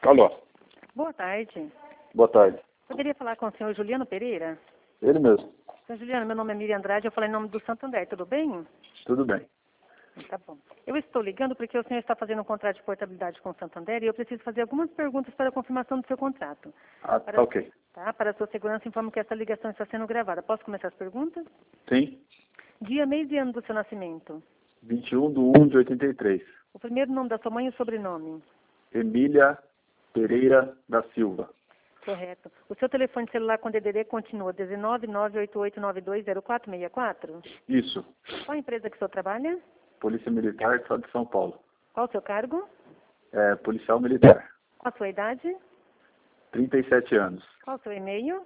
Alô, Boa tarde. boa tarde. Poderia falar com o senhor Juliano Pereira? Ele mesmo. Senhor Juliano, meu nome é Miriam Andrade, eu falei em nome do Santander, tudo bem? Tudo bem. Tá bom. Eu estou ligando porque o senhor está fazendo um contrato de portabilidade com o Santander e eu preciso fazer algumas perguntas para a confirmação do seu contrato. Ah, tá ok. Para a sua segurança, informo que essa ligação está sendo gravada. Posso começar as perguntas? Sim, Dia, mês e ano do seu nascimento. 21/1/83. O primeiro nome da sua mãe e o sobrenome. Emília Pereira da Silva. Correto. O seu telefone celular com DDD continua 19988920464? Isso. Qual a empresa que o senhor trabalha? Polícia Militar do Estado de São Paulo. Qual o seu cargo? Policial Militar. Qual a sua idade? 37 anos. Qual o seu e-mail?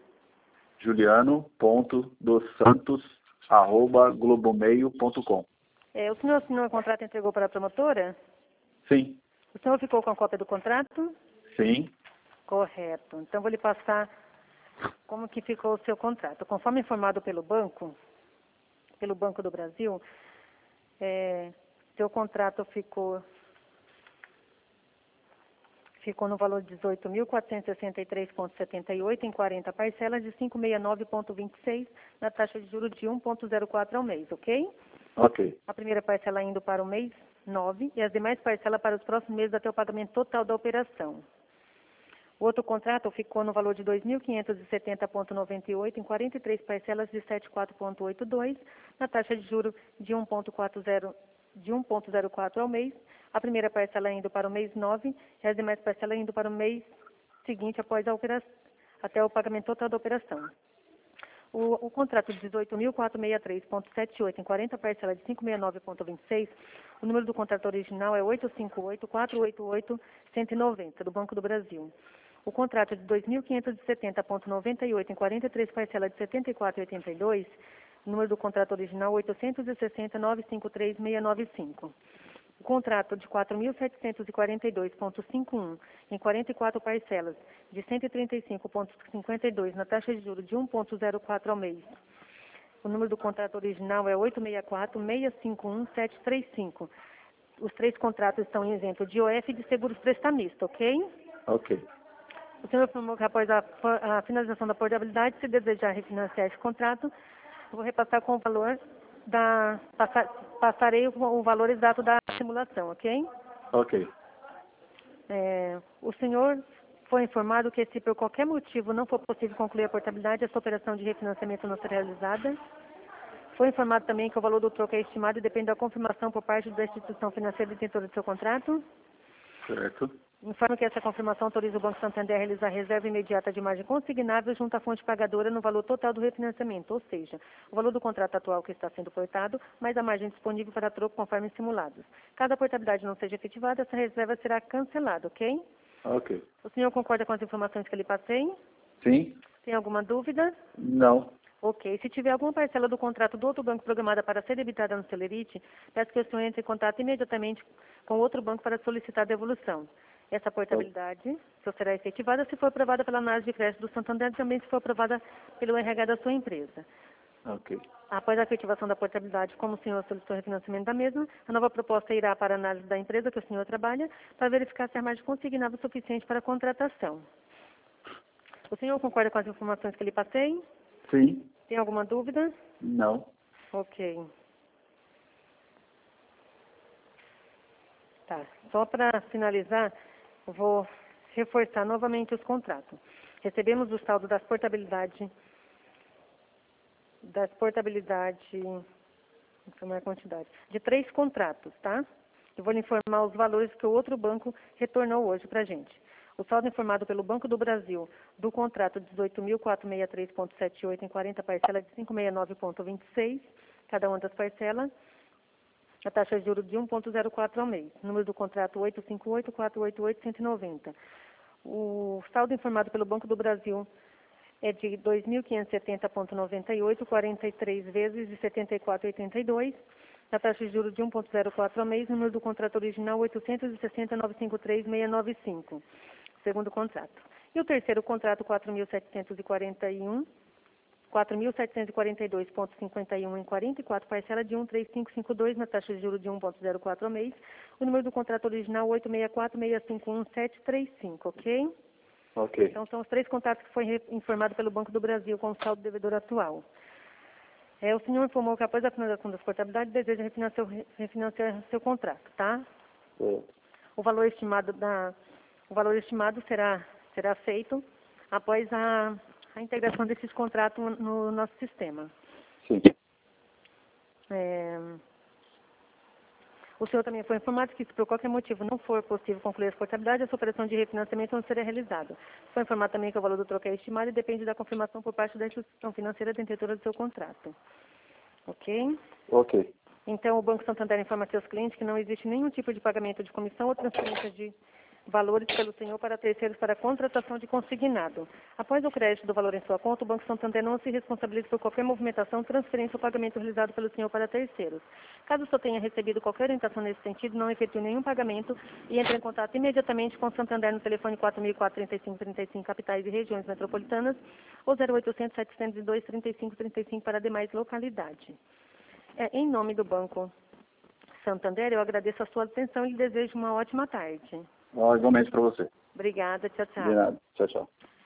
juliano.dossantos@globomail.com. O senhor assinou o contrato e entregou para a promotora? Sim. O senhor ficou com a cópia do contrato? Sim. Correto. Então, vou lhe passar como que ficou o seu contrato. Conforme informado pelo Banco do Brasil, seu contrato ficou no valor de 18.463,78 em 40 parcelas de 569,26 na taxa de juros de 1,04 ao mês, ok? Ok. A primeira parcela indo para o mês 9 e as demais parcelas para os próximos meses até o pagamento total da operação. O outro contrato ficou no valor de 2.570,98 em 43 parcelas de 74,82 na taxa de juros de 1,04 ao mês. A primeira parcela indo para o mês 9 e as demais parcelas indo para o mês seguinte após a operação, até o pagamento total da operação. O contrato de 18.463,78 em 40 parcelas de 569,26, o número do contrato original é 858-488-190, do Banco do Brasil. O contrato de 2.570,98 em 43 parcelas de 74,82, o número do contrato original é 860-953-695. O contrato de 4.742,51 em 44 parcelas de 135,52 na taxa de juros de 1,04 ao mês. O número do contrato original é 864-651-735. Os três contratos estão em exemplo de IOF e de seguros prestamistas, ok? Ok. O senhor informou que após a finalização da portabilidade, se desejar refinanciar esse contrato, eu vou repassar com o valor passarei o valor exato da simulação, ok? Ok. O senhor foi informado que se por qualquer motivo não for possível concluir a portabilidade, essa operação de refinanciamento não será realizada. Foi informado também que o valor do troco é estimado e depende da confirmação por parte da instituição financeira detentora do seu contrato. Certo. Informa que essa confirmação autoriza o Banco Santander a realizar reserva imediata de margem consignável junto à fonte pagadora no valor total do refinanciamento, ou seja, o valor do contrato atual que está sendo portado, mais a margem disponível para troco conforme simulados. Caso a portabilidade não seja efetivada, essa reserva será cancelada, ok? Ok. O senhor concorda com as informações que eu lhe passei? Sim? Tem alguma dúvida? Não. Ok. Se tiver alguma parcela do contrato do outro banco programada para ser debitada no Celerite, peço que o senhor entre em contato imediatamente com o outro banco para solicitar a devolução. Essa portabilidade só será efetivada se for aprovada pela análise de crédito do Santander e também se for aprovada pelo RH da sua empresa. Ok. Após a efetivação da portabilidade, como o senhor solicitou o refinanciamento da mesma, a nova proposta irá para a análise da empresa que o senhor trabalha para verificar se a margem consignável é suficiente para a contratação. O senhor concorda com as informações que eu lhe passei? Sim? Tem alguma dúvida? Não. Ok. Tá. Só para finalizar, eu vou reforçar novamente os contratos. Recebemos o saldo das portabilidades, informar a quantidade, de 3 contratos, tá? Eu vou lhe informar os valores que o outro banco retornou hoje para a gente. O saldo informado pelo Banco do Brasil do contrato 18.463,78 em 40 parcelas de 569,26, cada uma das parcelas, a taxa de juros de 1,04 ao mês. Número do contrato 858-488-190. O saldo informado pelo Banco do Brasil é de 2.570,98, 43 vezes de 74,82. A taxa de juros de 1,04 ao mês. Número do contrato original 860-953-695. Segundo contrato. E o terceiro contrato 4.741 4.742,51 em 44, parcela de 13552 na taxa de juros de 1,04 ao mês. O número do contrato original 864-651-735, ok? Ok. Então, são os 3 contratos que foi informado pelo Banco do Brasil com o saldo devedor atual. O senhor informou que após a finalização das portabilidades, deseja refinanciar seu contrato, tá? O valor estimado será feito após a integração desses contratos no nosso sistema. Sim. O senhor também foi informado que, se por qualquer motivo não for possível concluir as portabilidades, essa operação de refinanciamento não será realizada. Foi informado também que o valor do troco é estimado e depende da confirmação por parte da instituição financeira detentora do seu contrato. Ok? Ok. Então, o Banco Santander informa a seus clientes que não existe nenhum tipo de pagamento de comissão ou transferência de valores pelo senhor para terceiros para contratação de consignado. Após o crédito do valor em sua conta, o Banco Santander não se responsabiliza por qualquer movimentação, transferência ou pagamento realizado pelo senhor para terceiros. Caso o senhor tenha recebido qualquer orientação nesse sentido, não efetue nenhum pagamento e entre em contato imediatamente com o Santander no telefone 4004-3535, capitais e regiões metropolitanas, ou 0800-702-3535 para demais localidades. Em nome do Banco Santander, eu agradeço a sua atenção e lhe desejo uma ótima tarde. Igualmente para você. Obrigada, tchau, tchau. De nada. Tchau, tchau.